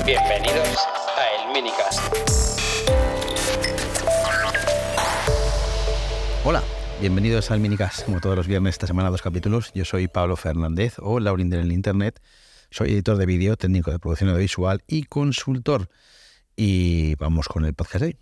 Bienvenidos a El Minicast. Hola, bienvenidos al Minicast. Como todos los viernes, esta semana 2 capítulos. Yo soy Pablo Fernández o Laurín en el Internet. Soy editor de vídeo, técnico de producción audiovisual y consultor. Y vamos con el podcast de hoy.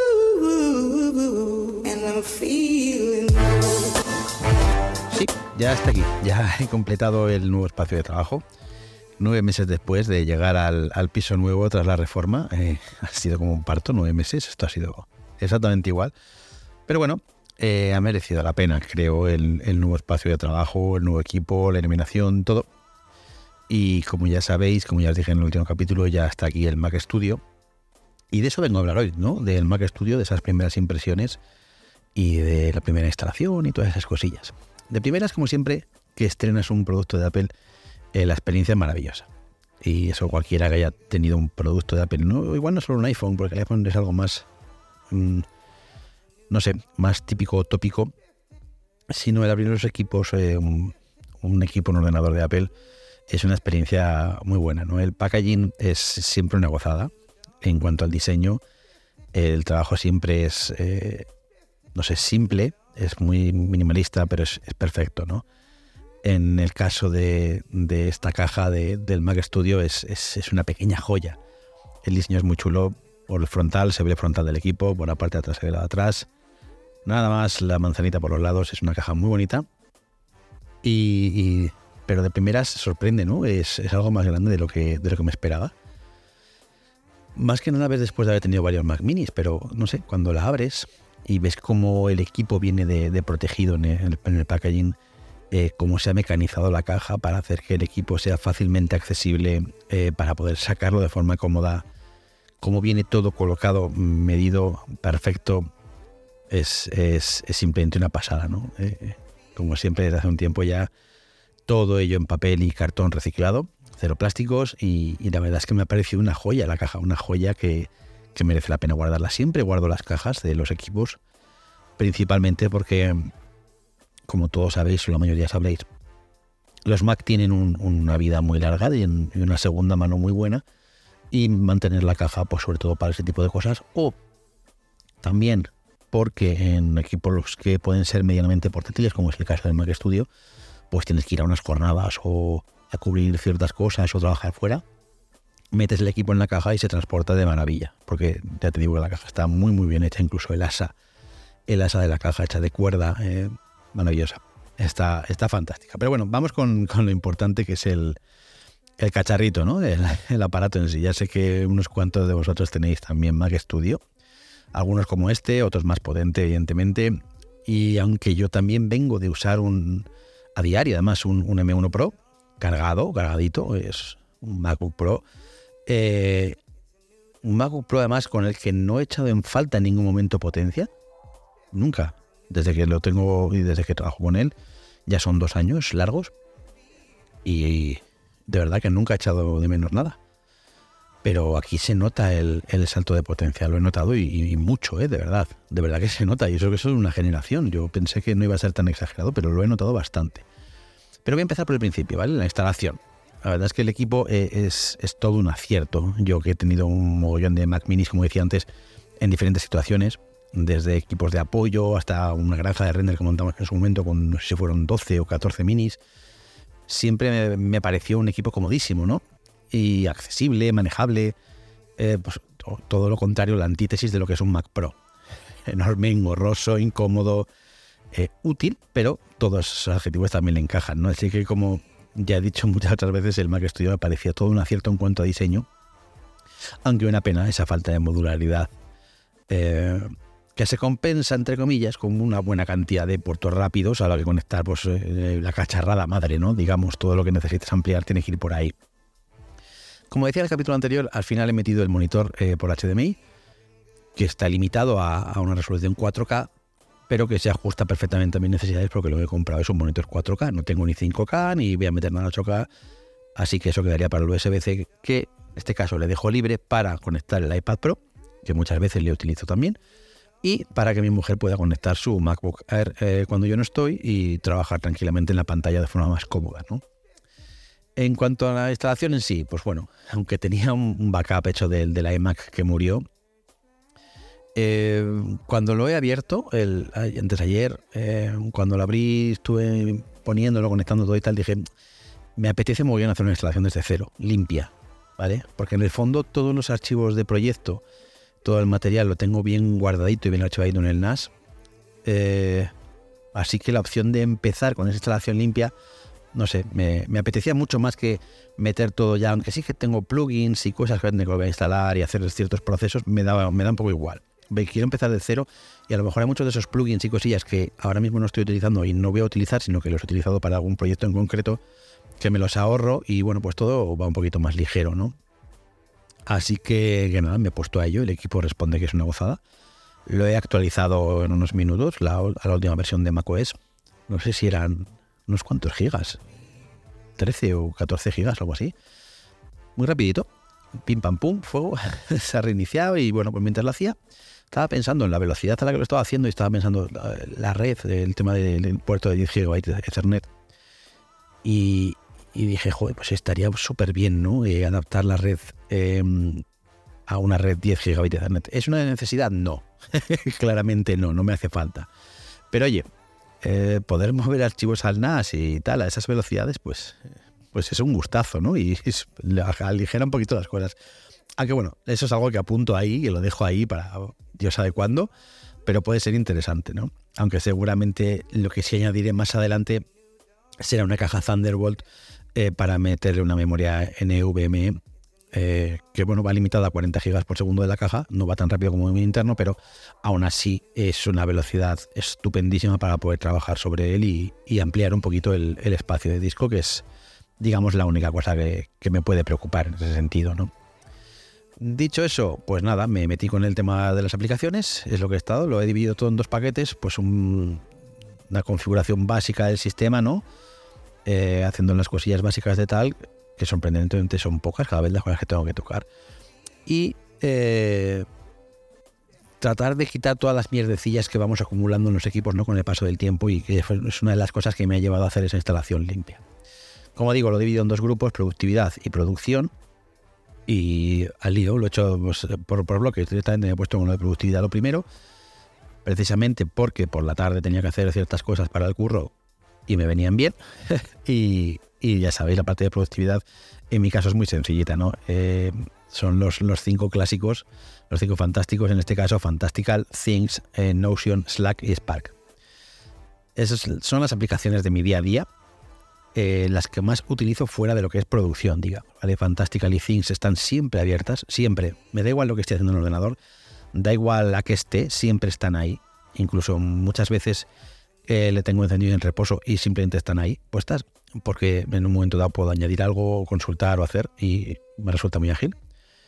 Sí, ya está aquí. Ya he completado el nuevo espacio de trabajo. 9 meses después de llegar al piso nuevo tras la reforma. Ha sido como un parto, 9 meses. Esto ha sido exactamente igual. Pero bueno, ha merecido la pena, creo, el nuevo espacio de trabajo, el nuevo equipo, la iluminación, todo. Y como ya sabéis, como ya os dije en el último capítulo, ya está aquí el Mac Studio. Y de eso vengo a hablar hoy, ¿no? Del Mac Studio, de esas primeras impresiones y de la primera instalación y todas esas cosillas. De primeras, como siempre, que estrenas un producto de Apple, la experiencia es maravillosa. Y eso cualquiera que haya tenido un producto de Apple, no, igual no solo un iPhone, porque el iPhone es algo más, no sé, más típico o tópico, sino el abrir los equipos, un equipo, un ordenador de Apple, es una experiencia muy buena, ¿no? El packaging es siempre una gozada. En cuanto al diseño, el trabajo siempre es, no sé, simple, es muy minimalista, pero es perfecto, ¿no? En el caso de esta caja del Mac Studio es una pequeña joya. El diseño es muy chulo. Por el frontal se ve el frontal del equipo, por la parte de atrás se ve la de atrás. Nada más la manzanita por los lados, es una caja muy bonita. Pero de primeras sorprende, ¿no? Es algo más grande de lo que me esperaba. Más que nada ves después de haber tenido varios Mac Minis, pero no sé, cuando la abres y ves cómo el equipo viene de protegido en el packaging, cómo se ha mecanizado la caja para hacer que el equipo sea fácilmente accesible, para poder sacarlo de forma cómoda, cómo viene todo colocado, medido, perfecto, es simplemente una pasada, ¿no? Como siempre desde hace un tiempo ya, todo ello en papel y cartón reciclado, cero plásticos, y la verdad es que me ha parecido una joya la caja, una joya que merece la pena guardarla. Siempre guardo las cajas de los equipos, principalmente porque, como todos sabéis, o la mayoría sabréis, los Mac tienen una vida muy larga y una segunda mano muy buena, y mantener la caja, pues sobre todo para ese tipo de cosas, o también porque en equipos que pueden ser medianamente portátiles, como es el caso del Mac Studio, pues tienes que ir a unas jornadas o a cubrir ciertas cosas o trabajar fuera, metes el equipo en la caja y se transporta de maravilla, porque ya te digo que la caja está muy muy bien hecha, incluso el asa de la caja hecha de cuerda, maravillosa, está fantástica. Pero bueno, vamos con lo importante, que es el cacharrito, ¿no? El aparato en sí. Ya sé que unos cuantos de vosotros tenéis también Mac Studio, algunos como este, otros más potente evidentemente, y aunque yo también vengo de usar a diario además un M1 Pro cargadito, es un MacBook Pro, un MacBook Pro además con el que no he echado en falta en ningún momento potencia, nunca, desde que lo tengo y desde que trabajo con él. Ya son 2 años largos y de verdad que nunca he echado de menos nada. Pero aquí se nota el salto de potencia, lo he notado y mucho, de verdad que se nota, y eso que es una generación. Yo pensé que no iba a ser tan exagerado, pero lo he notado bastante. Pero voy a empezar por el principio, ¿vale? La instalación. La verdad es que el equipo es todo un acierto. Yo que he tenido un mogollón de Mac Minis, como decía antes, en diferentes situaciones, desde equipos de apoyo hasta una granja de render que montamos en su momento con, no sé si fueron 12 o 14 minis, siempre me pareció un equipo comodísimo, ¿no? Y accesible, manejable, pues todo lo contrario, la antítesis de lo que es un Mac Pro. Enorme, engorroso, incómodo, útil, pero todos esos adjetivos también le encajan, ¿no? Así que, como ya he dicho muchas otras veces, el Mac Studio me parecía todo un acierto en cuanto a diseño, aunque una pena esa falta de modularidad, que se compensa, entre comillas, con una buena cantidad de puertos rápidos a la que conectar, pues la cacharrada madre, ¿no? Digamos, todo lo que necesites ampliar tiene que ir por ahí. Como decía en el capítulo anterior, al final he metido el monitor por HDMI, que está limitado a una resolución 4K, pero que se ajusta perfectamente a mis necesidades, porque lo que he comprado es un monitor 4K. No tengo ni 5K, ni voy a meter nada 8K, así que eso quedaría para el USB-C, que en este caso le dejo libre para conectar el iPad Pro, que muchas veces le utilizo también, y para que mi mujer pueda conectar su MacBook Air cuando yo no estoy y trabajar tranquilamente en la pantalla de forma más cómoda, ¿no? En cuanto a la instalación en sí, pues bueno, aunque tenía un backup hecho de la iMac que murió, cuando lo he abierto, antes de ayer, cuando lo abrí, estuve poniéndolo, conectando todo y tal, dije, me apetece muy bien hacer una instalación desde cero, limpia, ¿vale? Porque en el fondo todos los archivos de proyecto, todo el material lo tengo bien guardadito y bien archivadito en el NAS. Así que la opción de empezar con esa instalación limpia, no sé, me apetecía mucho más que meter todo ya, aunque sí que tengo plugins y cosas que tengo que instalar y hacer ciertos procesos, me da un poco igual. Quiero empezar de cero y a lo mejor hay muchos de esos plugins y cosillas que ahora mismo no estoy utilizando y no voy a utilizar, sino que los he utilizado para algún proyecto en concreto, que me los ahorro y bueno, pues todo va un poquito más ligero, ¿no? Así que nada, me he puesto a ello, el equipo responde que es una gozada. Lo he actualizado en unos minutos, a la última versión de macOS. No sé si eran unos cuantos gigas, 13 o 14 gigas, algo así. Muy rapidito, pim pam pum, fuego, se ha reiniciado y bueno, pues mientras lo hacía, estaba pensando en la velocidad a la que lo estaba haciendo y estaba pensando la red, el tema del puerto de 10 GB de Ethernet. Y dije, joder, pues estaría súper bien, ¿no? Adaptar la red a una red 10 GB de Ethernet. ¿Es una necesidad? No. Claramente no me hace falta. Pero oye, poder mover archivos al NAS y tal, a esas velocidades, pues es un gustazo, ¿no? Y aligera un poquito las cosas. Aunque bueno, eso es algo que apunto ahí y lo dejo ahí para Dios sabe cuándo, pero puede ser interesante, ¿no? Aunque seguramente lo que sí añadiré más adelante será una caja Thunderbolt para meterle una memoria NVMe que bueno, va limitada a 40 GB por segundo de la caja, no va tan rápido como mi interno, pero aún así es una velocidad estupendísima para poder trabajar sobre él y ampliar un poquito el espacio de disco, que es, digamos, la única cosa que me puede preocupar en ese sentido, ¿no? Dicho eso, pues nada, me metí con el tema de las aplicaciones, es lo que he estado, lo he dividido todo en dos paquetes, pues una configuración básica del sistema, ¿no? Haciendo las cosillas básicas de tal, que sorprendentemente son pocas, cada vez las cosas que tengo que tocar. Y tratar de quitar todas las mierdecillas que vamos acumulando en los equipos, ¿no? Con el paso del tiempo, y que es una de las cosas que me ha llevado a hacer esa instalación limpia. Como digo, lo he dividido en dos grupos, productividad y producción. Y al lío lo he hecho pues, por bloques. Directamente me he puesto con lo de productividad lo primero, precisamente porque por la tarde tenía que hacer ciertas cosas para el curro y me venían bien. y ya sabéis, la parte de productividad en mi caso es muy sencillita, ¿no? Son los 5 clásicos, los 5 fantásticos, en este caso Fantastical, Things, Notion, Slack y Spark. Esas son las aplicaciones de mi día a día, las que más utilizo fuera de lo que es producción, digamos, ¿vale? Fantastical y Things están siempre abiertas, siempre. Me da igual lo que esté haciendo en el ordenador, da igual a qué esté, siempre están ahí. Incluso muchas veces le tengo encendido en reposo y simplemente están ahí puestas, porque en un momento dado puedo añadir algo, consultar o hacer, y me resulta muy ágil.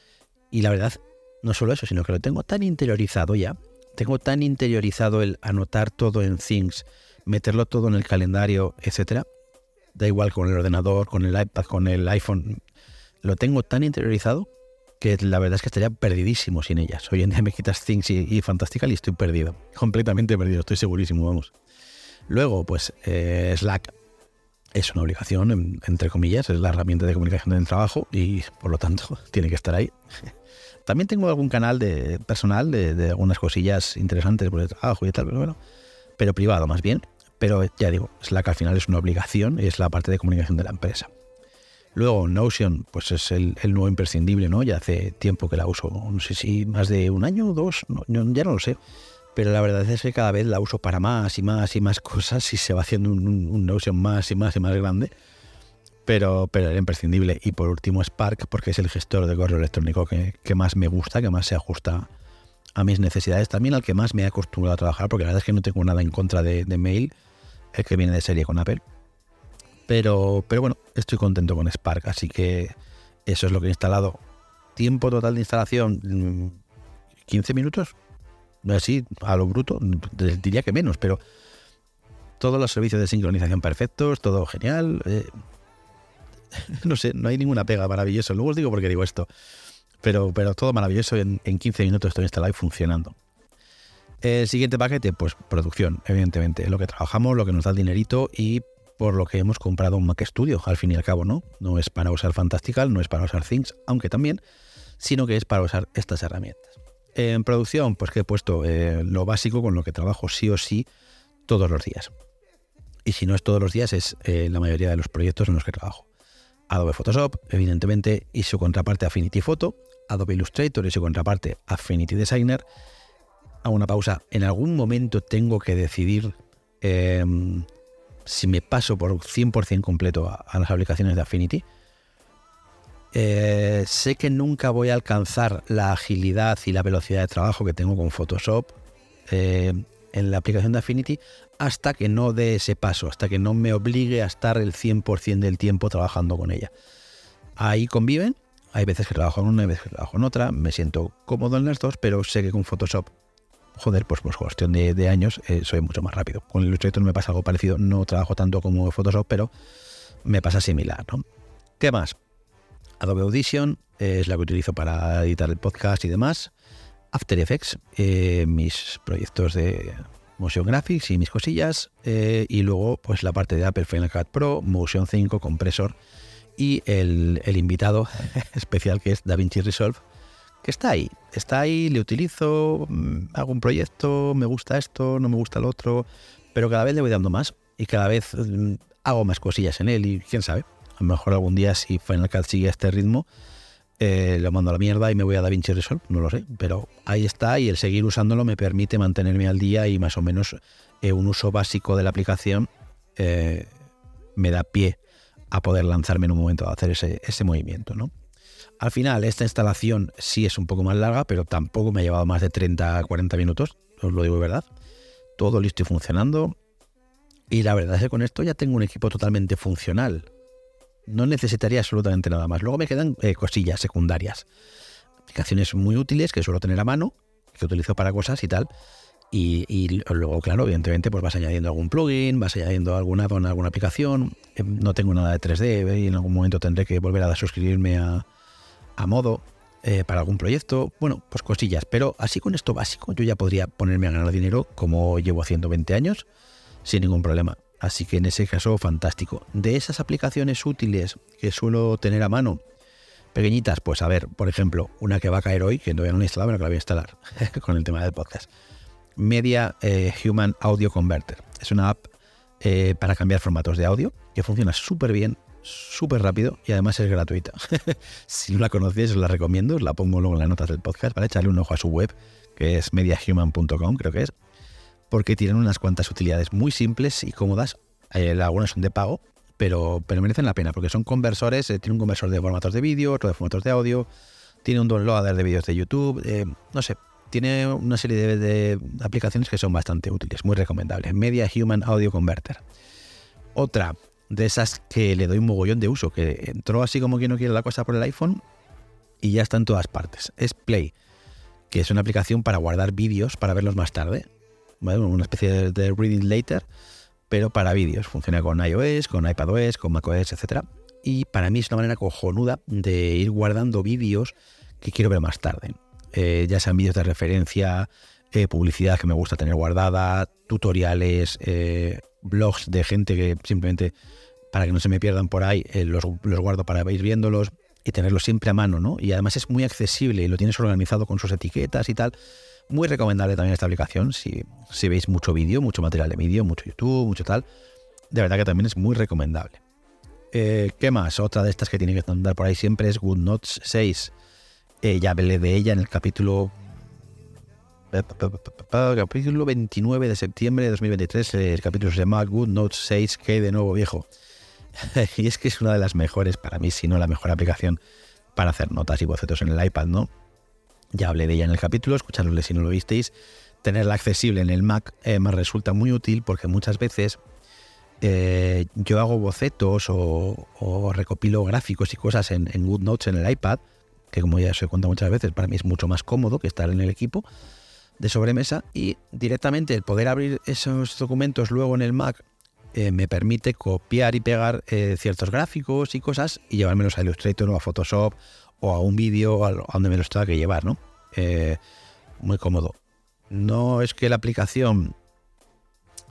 Y la verdad, no solo eso, sino que lo tengo tan interiorizado ya, tengo tan interiorizado el anotar todo en Things, meterlo todo en el calendario, etcétera. Da igual con el ordenador, con el iPad, con el iPhone, lo tengo tan interiorizado que la verdad es que estaría perdidísimo sin ellas. Hoy en día me quitas Things y Fantastical y estoy perdido, completamente perdido, estoy segurísimo, vamos. Luego, pues Slack es una obligación, entre comillas, es la herramienta de comunicación del trabajo y por lo tanto tiene que estar ahí. También tengo algún canal personal de algunas cosillas interesantes por el trabajo y tal, pero bueno, pero privado más bien. Pero ya digo, Slack al final es una obligación y es la parte de comunicación de la empresa. Luego Notion, pues es el nuevo imprescindible, ¿no? Ya hace tiempo que la uso, no sé si más de un año o dos, ya no lo sé. Pero la verdad es que cada vez la uso para más y más y más cosas y se va haciendo un Notion más y más y más grande. Pero era imprescindible. Y por último Spark, porque es el gestor de correo electrónico que más me gusta, que más se ajusta a mis necesidades. También al que más me he acostumbrado a trabajar, porque la verdad es que no tengo nada en contra de Mail, el que viene de serie con Apple. Pero bueno, estoy contento con Spark, así que eso es lo que he instalado. Tiempo total de instalación, 15 minutos. Así, a lo bruto, diría que menos, pero todos los servicios de sincronización perfectos, todo genial. No sé, no hay ninguna pega, maravilloso. Luego os digo por qué digo esto, pero todo maravilloso. En 15 minutos estoy instalado y funcionando. El siguiente paquete, pues producción, evidentemente, lo que trabajamos, lo que nos da el dinerito y por lo que hemos comprado un Mac Studio, al fin y al cabo, ¿no? No es para usar Fantastical, no es para usar Things, aunque también, sino que es para usar estas herramientas. En producción, pues que he puesto lo básico con lo que trabajo sí o sí todos los días. Y si no es todos los días, es la mayoría de los proyectos en los que trabajo. Adobe Photoshop, evidentemente, y su contraparte Affinity Photo, Adobe Illustrator y su contraparte Affinity Designer. Hago una pausa. En algún momento tengo que decidir si me paso por 100% completo a las aplicaciones de Affinity. Sé que nunca voy a alcanzar la agilidad y la velocidad de trabajo que tengo con Photoshop en la aplicación de Affinity hasta que no dé ese paso, hasta que no me obligue a estar el 100% del tiempo trabajando con ella. Ahí conviven, hay veces que trabajo en una, hay veces que trabajo en otra, me siento cómodo en las dos, pero sé que con Photoshop, pues cuestión de años, soy mucho más rápido. Con Illustrator me pasa algo parecido, no trabajo tanto como Photoshop, pero me pasa similar, ¿no? ¿Qué más? Adobe Audition es la que utilizo para editar el podcast y demás. After Effects, mis proyectos de Motion Graphics y mis cosillas. Y luego pues la parte de Apple Final Cut Pro, Motion 5, Compressor y el invitado especial que es DaVinci Resolve, que está ahí, le utilizo, hago un proyecto, me gusta esto, no me gusta lo otro, pero cada vez le voy dando más y cada vez hago más cosillas en él y quién sabe. A lo mejor algún día, si Final Cut sigue este ritmo, lo mando a la mierda y me voy a DaVinci Resolve, no lo sé, pero ahí está y el seguir usándolo me permite mantenerme al día y más o menos un uso básico de la aplicación me da pie a poder lanzarme en un momento a hacer ese movimiento, ¿no? Al final, esta instalación sí es un poco más larga, pero tampoco me ha llevado más de 30 a 40 minutos, os lo digo de verdad. Todo listo y funcionando. Y la verdad es que con esto ya tengo un equipo totalmente funcional. No necesitaría absolutamente nada más. Luego me quedan cosillas secundarias. Aplicaciones muy útiles que suelo tener a mano, que utilizo para cosas y tal. Y luego, claro, evidentemente, pues vas añadiendo algún plugin, vas añadiendo algún add-on a alguna aplicación. No tengo nada de 3D y en algún momento tendré que volver a suscribirme a modo para algún proyecto. Bueno, pues cosillas. Pero así con esto básico, yo ya podría ponerme a ganar dinero como llevo haciendo 20 años sin ningún problema. Así que en ese caso, fantástico. De esas aplicaciones útiles que suelo tener a mano, pequeñitas, pues a ver, por ejemplo, una que va a caer hoy, que todavía no la he instalado, pero que la voy a instalar con el tema del podcast. Media Human Audio Converter. Es una app para cambiar formatos de audio que funciona súper bien, súper rápido y además es gratuita. Si no la conocéis, os la recomiendo, os la pongo luego en las notas del podcast para echarle un ojo a su web, que es mediahuman.com, creo que es, porque tienen unas cuantas utilidades muy simples y cómodas. Algunas son de pago, pero merecen la pena porque son conversores. Tiene un conversor de formatos de vídeo, otro de formatos de audio, tiene un downloader de vídeos de YouTube, no sé, tiene una serie de aplicaciones que son bastante útiles, muy recomendables. Media Human Audio Converter. Otra de esas que le doy un mogollón de uso, que entró así como quien no quiere la cosa por el iPhone y ya está en todas partes, es Play, que es una aplicación para guardar vídeos para verlos más tarde. ¿Vale? Una especie de reading later, pero para vídeos. Funciona con iOS, con iPadOS, con macOS, etc. Y para mí es una manera cojonuda de ir guardando vídeos que quiero ver más tarde. Ya sean vídeos de referencia, publicidad que me gusta tener guardada, tutoriales, blogs de gente que simplemente, para que no se me pierdan por ahí, los guardo para ir viéndolos y tenerlos siempre a mano, ¿no? Y además es muy accesible y lo tienes organizado con sus etiquetas y tal. Muy recomendable también esta aplicación si veis mucho vídeo, mucho material de vídeo, mucho YouTube, mucho tal. De verdad que también es muy recomendable. ¿Qué más? Otra de estas que tiene que andar por ahí siempre es GoodNotes 6. Ya hablé de ella en el capítulo 29 de septiembre de 2023. El capítulo se llama GoodNotes 6, que de nuevo viejo. Y es que es una de las mejores para mí, si no la mejor aplicación para hacer notas y bocetos en el iPad, ¿no? Ya hablé de ella en el capítulo, escuchadlo si no lo visteis. Tenerla accesible en el Mac me resulta muy útil porque muchas veces yo hago bocetos o recopilo gráficos y cosas en GoodNotes en el iPad, que como ya os he contado muchas veces, para mí es mucho más cómodo que estar en el equipo de sobremesa, y directamente el poder abrir esos documentos luego en el Mac me permite copiar y pegar ciertos gráficos y cosas y llevármelos a Illustrator o a Photoshop o a un vídeo a donde me los tenga que llevar, ¿no? Muy cómodo. No es que la aplicación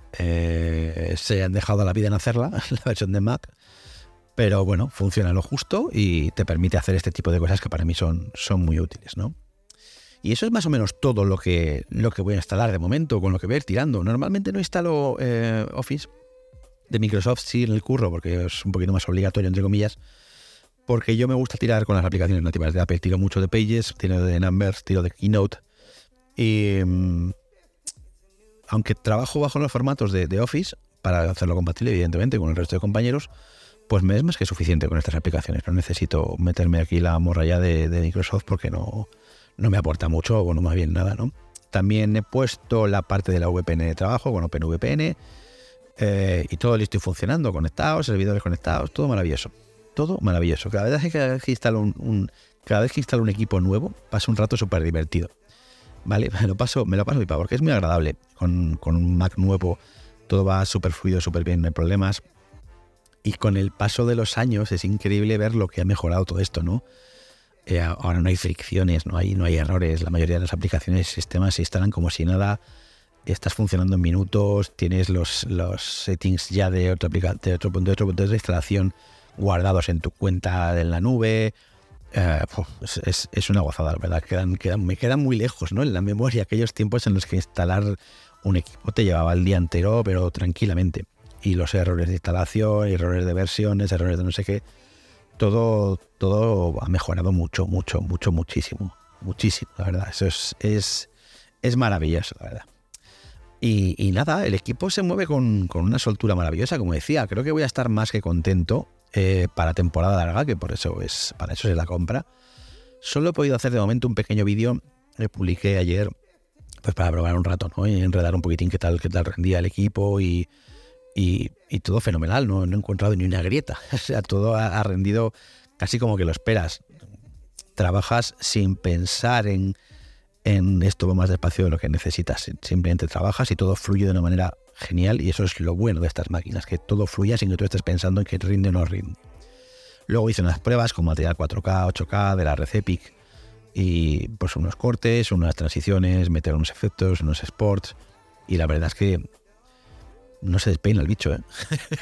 se han dejado la vida en hacerla, la versión de Mac, pero bueno, funciona lo justo y te permite hacer este tipo de cosas que para mí son muy útiles, ¿no? Y eso es más o menos todo lo que voy a instalar de momento, con lo que voy a ir tirando. Normalmente no instalo Office de Microsoft, sí, en el curro, porque es un poquito más obligatorio, entre comillas, porque yo me gusta tirar con las aplicaciones nativas de Apple. Tiro mucho de Pages, tiro de Numbers, tiro de Keynote. Y aunque trabajo bajo los formatos de Office, para hacerlo compatible, evidentemente, con el resto de compañeros, pues me es más que suficiente con estas aplicaciones. No necesito meterme aquí la morralla de Microsoft porque no me aporta mucho, o no más bien nada, ¿no? También he puesto la parte de la VPN de trabajo con OpenVPN y todo listo y funcionando, conectados, servidores conectados, todo maravilloso. Todo maravilloso. Cada vez que instalo un equipo nuevo, paso un rato súper divertido. ¿Vale? Me lo paso pipa, porque es muy agradable. Con un Mac nuevo todo va súper fluido, súper bien, no hay problemas. Y con el paso de los años es increíble ver lo que ha mejorado todo esto, ¿no? Ahora no hay fricciones, no hay errores. La mayoría de las aplicaciones y sistemas se instalan como si nada. Estás funcionando en minutos, tienes los settings ya de otro punto de instalación guardados en tu cuenta en la nube. Es una gozada, la verdad. Me quedan muy lejos, ¿no? En la memoria aquellos tiempos en los que instalar un equipo te llevaba el día entero, pero tranquilamente. Y los errores de instalación, errores de versiones, errores de no sé qué, todo ha mejorado muchísimo, la verdad. Eso es maravilloso, la verdad. Y nada, el equipo se mueve con una soltura maravillosa, como decía. Creo que voy a estar más que contento para temporada larga, que para eso es la compra. Solo he podido hacer de momento un pequeño vídeo que publiqué ayer, pues para probar un rato, ¿no? Y enredar un poquitín qué tal rendía el equipo y todo fenomenal, no he encontrado ni una grieta. O sea, todo ha rendido casi como que lo esperas. Trabajas sin pensar en esto va más despacio de lo que necesitas. Simplemente trabajas y todo fluye de una manera genial, y eso es lo bueno de estas máquinas, que todo fluya sin que tú estés pensando en que rinde o no rinde. Luego hice unas pruebas con material 4K, 8K de la Red Epic y pues unos cortes, unas transiciones, meter unos efectos, unos sports, y la verdad es que no se despeina el bicho, ¿eh?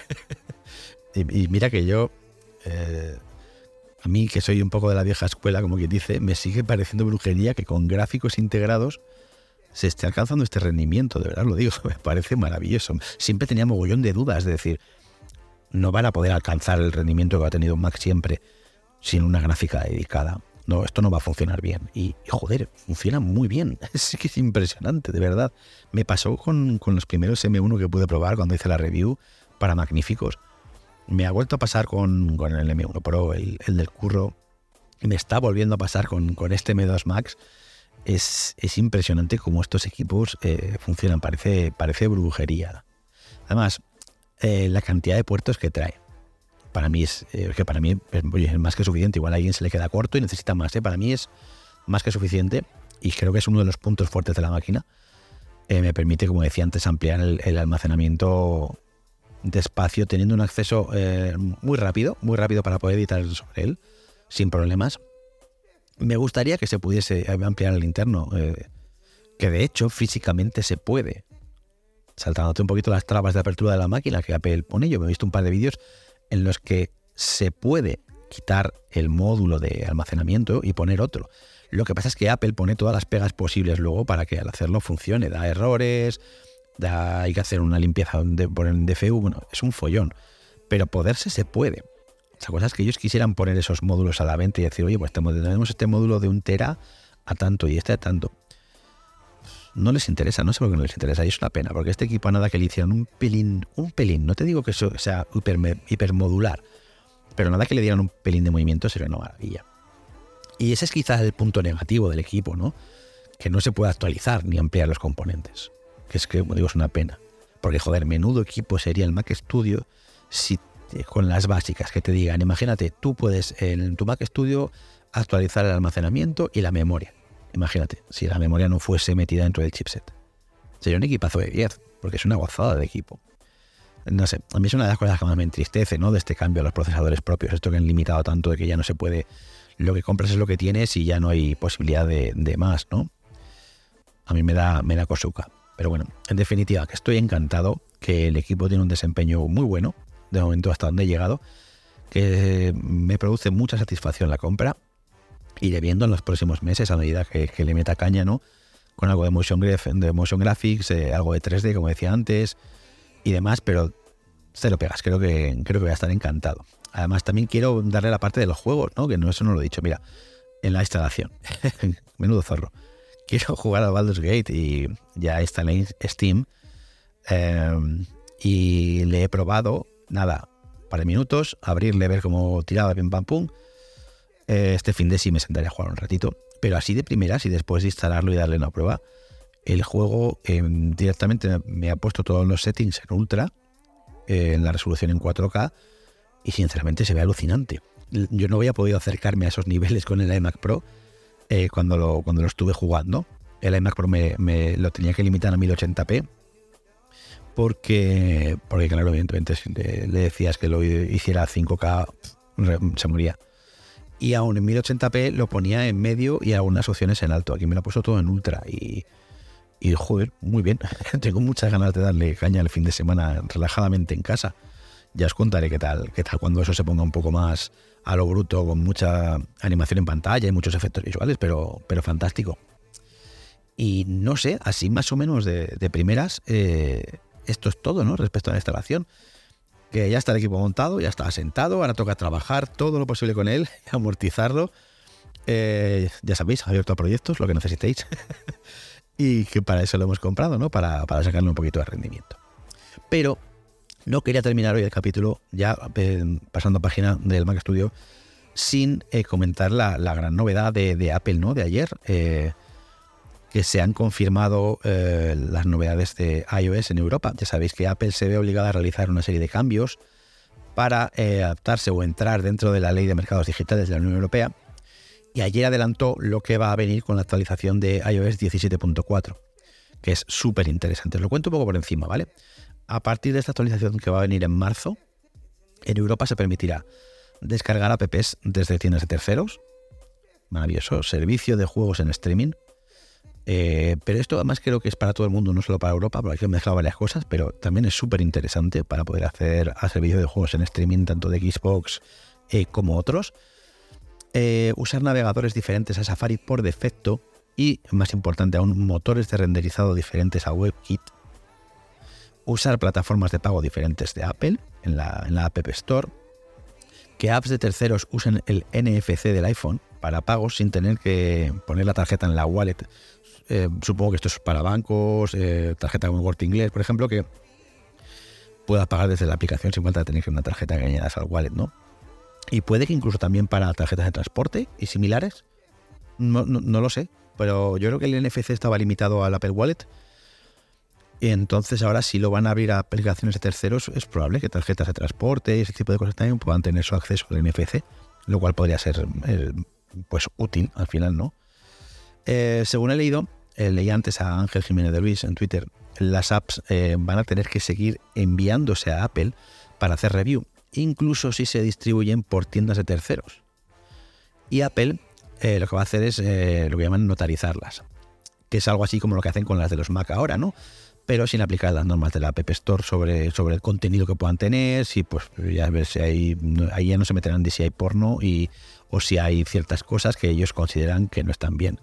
y mira que yo, a mí que soy un poco de la vieja escuela, como quien dice, me sigue pareciendo brujería que con gráficos integrados se esté alcanzando este rendimiento, de verdad lo digo, me parece maravilloso. Siempre tenía mogollón de dudas, de decir, no van a poder alcanzar el rendimiento que ha tenido un Mac siempre sin una gráfica dedicada. No, esto no va a funcionar bien. Y joder, funciona muy bien. Es que es impresionante, de verdad. Me pasó con los primeros M1 que pude probar cuando hice la review para magníficos. Me ha vuelto a pasar con el M1 Pro, el del curro. Me está volviendo a pasar con este M2 Max. Es impresionante cómo estos equipos funcionan. Parece brujería. Además, la cantidad de puertos que trae. Para mí es más que suficiente. Igual a alguien se le queda corto y necesita más. Para mí es más que suficiente y creo que es uno de los puntos fuertes de la máquina. Me permite, como decía antes, ampliar el almacenamiento de espacio, teniendo un acceso muy rápido para poder editar sobre él sin problemas. Me gustaría que se pudiese ampliar el interno, que de hecho físicamente se puede, saltándote un poquito las trabas de apertura de la máquina que Apple pone. Yo me he visto un par de vídeos en los que se puede quitar el módulo de almacenamiento y poner otro. Lo que pasa es que Apple pone todas las pegas posibles luego para que al hacerlo funcione. Da errores, hay que hacer una limpieza por el DFU. Bueno, es un follón. Pero poderse se puede. O sea, cosas que ellos quisieran poner esos módulos a la venta y decir, oye, pues tenemos este módulo de 1 tera a tanto y este a tanto. No les interesa, no sé por qué no les interesa, y es una pena, porque este equipo a nada que le hicieran un pelín, no te digo que eso sea hipermodular, pero nada que le dieran un pelín de movimiento sería una maravilla. Y ese es quizás el punto negativo del equipo, ¿no? Que no se puede actualizar ni ampliar los componentes, que es que, como digo, es una pena, porque joder, menudo equipo sería el Mac Studio si con las básicas que te digan, imagínate, tú puedes en tu Mac Studio actualizar el almacenamiento y la memoria. Imagínate, si la memoria no fuese metida dentro del chipset. Sería un equipazo de 10, porque es una gozada de equipo. No sé, a mí es una de las cosas que más me entristece, ¿no? De este cambio a los procesadores propios, esto que han limitado tanto de que ya no se puede, lo que compras es lo que tienes y ya no hay posibilidad de más, ¿no? A mí me da cosuca. Pero bueno, en definitiva, que estoy encantado. que el equipo tiene un desempeño muy bueno, de momento hasta donde he llegado, que me produce mucha satisfacción la compra. Iré viendo en los próximos meses a medida que le meta caña, ¿no? Con algo de motion graphics, algo de 3D, como decía antes, y demás, pero te lo pegas, creo que voy a estar encantado. Además, también quiero darle la parte de los juegos, ¿no? Que no, eso no lo he dicho. Mira, en la instalación, menudo zorro. Quiero jugar a Baldur's Gate y ya instalé en Steam y le he probado, nada, par de minutos, abrirle, ver cómo tiraba, pim pam pum. Este fin de sí me sentaré a jugar un ratito, pero así de primeras y después de instalarlo y darle una prueba, el juego directamente me ha puesto todos los settings en ultra, en la resolución en 4K, y sinceramente se ve alucinante. Yo no había podido acercarme a esos niveles con el iMac Pro cuando lo estuve jugando. El iMac Pro me lo tenía que limitar a 1080p porque claro, evidentemente si le decías que lo hiciera a 5K se moría. Y aún en 1080p lo ponía en medio y algunas opciones en alto. Aquí me lo he puesto todo en ultra y joder, muy bien. Tengo muchas ganas de darle caña el fin de semana relajadamente en casa. Ya os contaré qué tal cuando eso se ponga un poco más a lo bruto, con mucha animación en pantalla y muchos efectos visuales, pero fantástico. Y no sé, así más o menos de primeras, esto es todo, ¿no? Respecto a la instalación. Que ya está el equipo montado, ya está asentado, ahora toca trabajar todo lo posible con él, amortizarlo. Ya sabéis, abierto a proyectos, lo que necesitéis. Y que para eso lo hemos comprado, ¿no? Para sacarle un poquito de rendimiento. Pero no quería terminar hoy el capítulo, ya pasando a página del Mac Studio, sin comentar la gran novedad de Apple, ¿no? De ayer, que se han confirmado las novedades de iOS en Europa. Ya sabéis que Apple se ve obligada a realizar una serie de cambios para adaptarse o entrar dentro de la Ley de Mercados Digitales de la Unión Europea. Y ayer adelantó lo que va a venir con la actualización de iOS 17.4, que es súper interesante. Os lo cuento un poco por encima, ¿vale? A partir de esta actualización que va a venir en marzo, en Europa se permitirá descargar apps desde tiendas de terceros. Maravilloso. Servicio de juegos en streaming. Pero esto además creo que es para todo el mundo, no solo para Europa, porque aquí he mezclado varias cosas, pero también es súper interesante para poder hacer a servicio de juegos en streaming, tanto de Xbox como otros. Usar navegadores diferentes a Safari por defecto y, más importante aún, motores de renderizado diferentes a WebKit. Usar plataformas de pago diferentes de Apple en la App Store. Que apps de terceros usen el NFC del iPhone para pagos sin tener que poner la tarjeta en la wallet. Supongo que esto es para bancos, tarjeta como Corte Inglés, por ejemplo, que puedas pagar desde la aplicación sin falta de tener que una tarjeta que añadas al wallet, ¿no? Y puede que incluso también para tarjetas de transporte y similares. No lo sé, pero yo creo que el NFC estaba limitado al Apple Wallet. Y entonces ahora si lo van a abrir a aplicaciones de terceros, es probable que tarjetas de transporte y ese tipo de cosas también puedan tener su acceso al NFC, lo cual podría ser pues útil al final, ¿no? Según he leído, leí antes a Ángel Jiménez de Luis en Twitter, las apps van a tener que seguir enviándose a Apple para hacer review, incluso si se distribuyen por tiendas de terceros. Y Apple lo que va a hacer es lo que llaman notarizarlas, que es algo así como lo que hacen con las de los Mac ahora, ¿no? Pero sin aplicar las normas de la App Store sobre el contenido que puedan tener, si pues ya ver si ahí ya no se meterán de si hay porno o si hay ciertas cosas que ellos consideran que no están bien.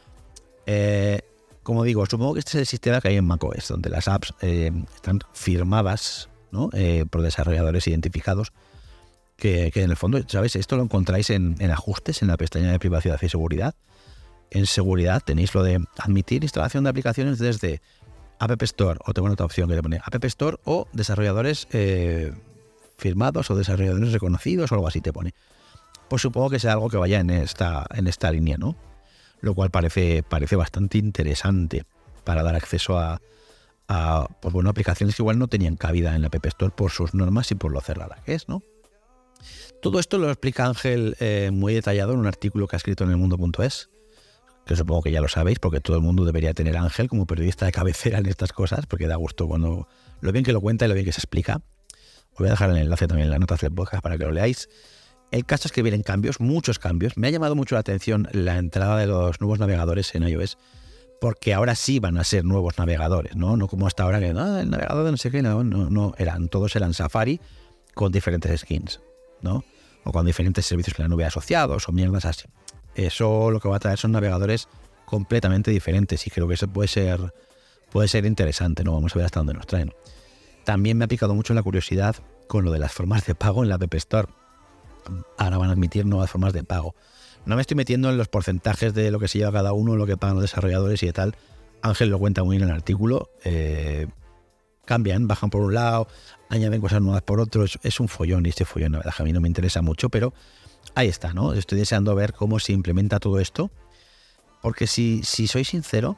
Como digo, supongo que este es el sistema que hay en macOS, donde las apps están firmadas, ¿no? Por desarrolladores identificados, que en el fondo, ¿sabes? Esto lo encontráis en ajustes, en la pestaña de privacidad y seguridad. En seguridad tenéis lo de admitir instalación de aplicaciones desde App Store, o tengo otra opción que te pone App Store o desarrolladores firmados o desarrolladores reconocidos o algo así te pone. Pues supongo que sea algo que vaya en esta línea, ¿no? Lo cual parece bastante interesante para dar acceso a pues bueno, aplicaciones que igual no tenían cabida en la App Store por sus normas y por lo cerrada que es, ¿no? Todo esto lo explica Ángel muy detallado en un artículo que ha escrito en elmundo.es, que supongo que ya lo sabéis, porque todo el mundo debería tener a Ángel como periodista de cabecera en estas cosas, porque da gusto cuando lo bien que lo cuenta y lo bien que se explica. Os voy a dejar el enlace también en las notas del podcast para que lo leáis. El caso es que vienen cambios, muchos cambios. Me ha llamado mucho la atención la entrada de los nuevos navegadores en iOS porque ahora sí van a ser nuevos navegadores, ¿no? No como hasta ahora que el navegador de no sé qué, no, todos eran Safari con diferentes skins, ¿no? O con diferentes servicios en la nube asociados o mierdas así. Eso lo que va a traer son navegadores completamente diferentes y creo que eso puede ser interesante, ¿no? Vamos a ver hasta dónde nos traen. También me ha picado mucho la curiosidad con lo de las formas de pago en la App Store. Ahora van a admitir nuevas formas de pago. No me estoy metiendo en los porcentajes de lo que se lleva cada uno, lo que pagan los desarrolladores y de tal. Ángel lo cuenta muy bien en el artículo. Cambian, bajan por un lado, añaden cosas nuevas por otro. Es un follón y este follón, la verdad, a mí no me interesa mucho, pero ahí está, ¿no? Estoy deseando ver cómo se implementa todo esto. Porque si soy sincero,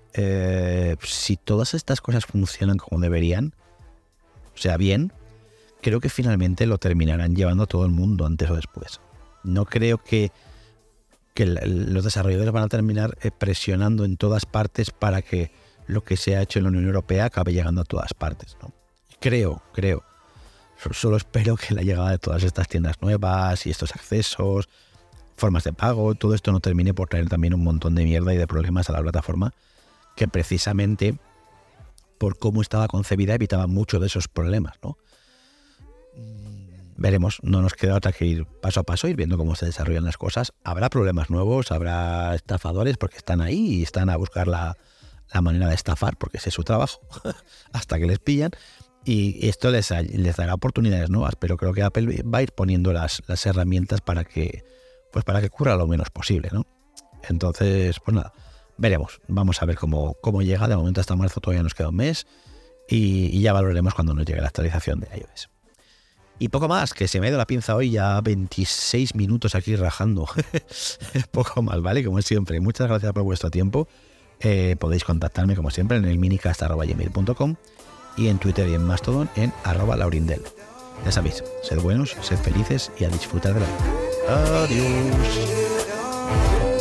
si todas estas cosas funcionan como deberían, o sea, bien, creo que finalmente lo terminarán llevando todo el mundo antes o después. No creo que los desarrolladores van a terminar presionando en todas partes para que lo que se ha hecho en la Unión Europea acabe llegando a todas partes, ¿no? Creo. Solo espero que la llegada de todas estas tiendas nuevas y estos accesos, formas de pago, todo esto no termine por traer también un montón de mierda y de problemas a la plataforma que precisamente por cómo estaba concebida evitaba muchos de esos problemas, ¿no? Veremos, no nos queda otra que ir paso a paso, ir viendo cómo se desarrollan las cosas. Habrá problemas nuevos, habrá estafadores porque están ahí y están a buscar la manera de estafar, porque ese es su trabajo, hasta que les pillan. Y esto les dará oportunidades nuevas, pero creo que Apple va a ir poniendo las herramientas para que ocurra lo menos posible, ¿no? Entonces, pues nada, veremos. Vamos a ver cómo llega. De momento hasta marzo todavía nos queda un mes y ya valoraremos cuando nos llegue la actualización de iOS. Y poco más, que se me ha ido la pinza hoy, ya 26 minutos aquí rajando. Poco más, ¿vale? Como siempre, muchas gracias por vuestro tiempo. Podéis contactarme, como siempre, en el minicast@gmail.com y en Twitter y en Mastodon en @laurindel. Ya sabéis, sed buenos, sed felices y a disfrutar de la vida. Adiós.